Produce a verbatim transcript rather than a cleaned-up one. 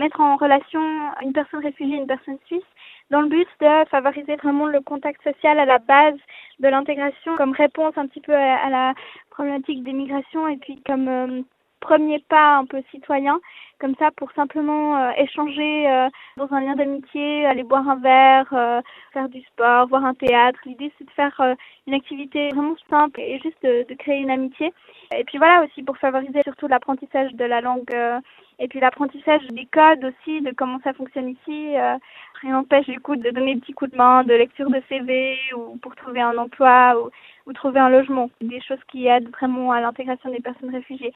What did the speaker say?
mettre en relation une personne réfugiée et une personne suisse dans le but de favoriser vraiment le contact social à la base de l'intégration comme réponse un petit peu à, à la problématique des migrations et puis comme euh, premier pas un peu citoyen, comme ça pour simplement euh, échanger euh, dans un lien d'amitié, aller boire un verre, euh, faire du sport, voir un théâtre. L'idée c'est de faire euh, une activité vraiment simple et juste de, de créer une amitié. Et puis voilà aussi pour favoriser surtout l'apprentissage de la langue euh, et puis l'apprentissage des codes aussi, de comment ça fonctionne ici. Euh, rien n'empêche du coup de donner des petits coups de main, de lecture de C V ou pour trouver un emploi ou, ou trouver un logement. Des choses qui aident vraiment à l'intégration des personnes réfugiées.